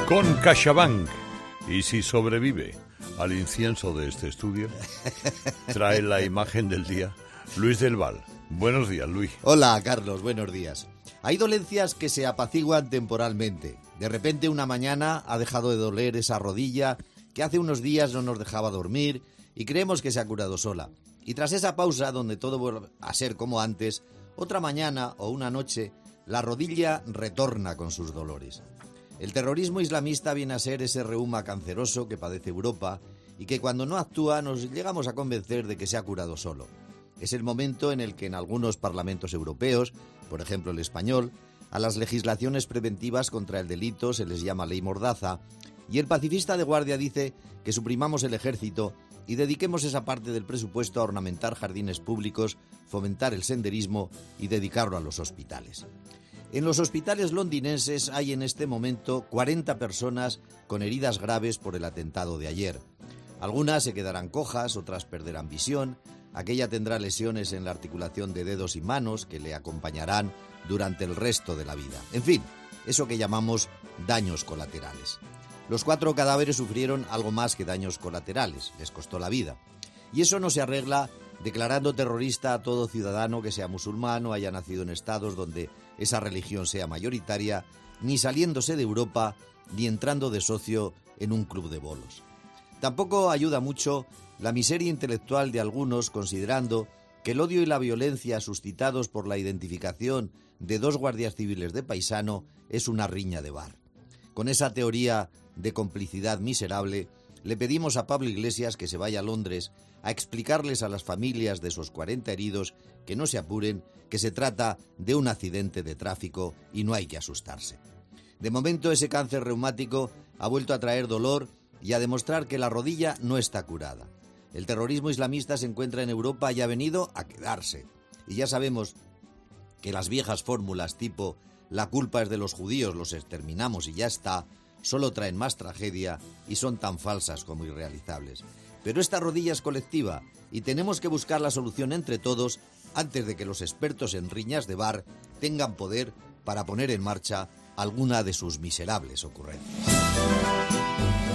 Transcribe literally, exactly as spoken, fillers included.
Con CaixaBank. Y si sobrevive al incienso de este estudio, trae la imagen del día Luis del Val. Buenos días, Luis. Hola, Carlos, buenos días. Hay dolencias que se apaciguan temporalmente. De repente una mañana ha dejado de doler esa rodilla que hace unos días no nos dejaba dormir y creemos que se ha curado sola. Y tras esa pausa donde todo vuelve a ser como antes, otra mañana o una noche la rodilla retorna con sus dolores. El terrorismo islamista viene a ser ese reuma canceroso que padece Europa y que cuando no actúa nos llegamos a convencer de que se ha curado solo. Es el momento en el que en algunos parlamentos europeos, por ejemplo el español, a las legislaciones preventivas contra el delito se les llama ley mordaza y el pacifista de guardia dice que suprimamos el ejército y dediquemos esa parte del presupuesto a ornamentar jardines públicos, fomentar el senderismo y dedicarlo a los hospitales. En los hospitales londinenses hay en este momento cuarenta personas con heridas graves por el atentado de ayer. Algunas se quedarán cojas, otras perderán visión, aquella tendrá lesiones en la articulación de dedos y manos que le acompañarán durante el resto de la vida. En fin, eso que llamamos daños colaterales. Los cuatro cadáveres sufrieron algo más que daños colaterales, les costó la vida. Y eso no se arregla declarando terrorista a todo ciudadano que sea musulmán o haya nacido en estados donde esa religión sea mayoritaria, ni saliéndose de Europa, ni entrando de socio en un club de bolos. Tampoco ayuda mucho la miseria intelectual de algunos considerando que el odio y la violencia suscitados por la identificación de dos guardias civiles de paisano es una riña de bar. Con esa teoría de complicidad miserable, le pedimos a Pablo Iglesias que se vaya a Londres a explicarles a las familias de esos cuarenta heridos que no se apuren, que se trata de un accidente de tráfico y no hay que asustarse. De momento ese cáncer reumático ha vuelto a traer dolor y a demostrar que la rodilla no está curada. El terrorismo islamista se encuentra en Europa y ha venido a quedarse. Y ya sabemos que las viejas fórmulas tipo la culpa es de los judíos, los exterminamos y ya está, solo traen más tragedia y son tan falsas como irrealizables. Pero esta rodilla es colectiva y tenemos que buscar la solución entre todos antes de que los expertos en riñas de bar tengan poder para poner en marcha alguna de sus miserables ocurrencias.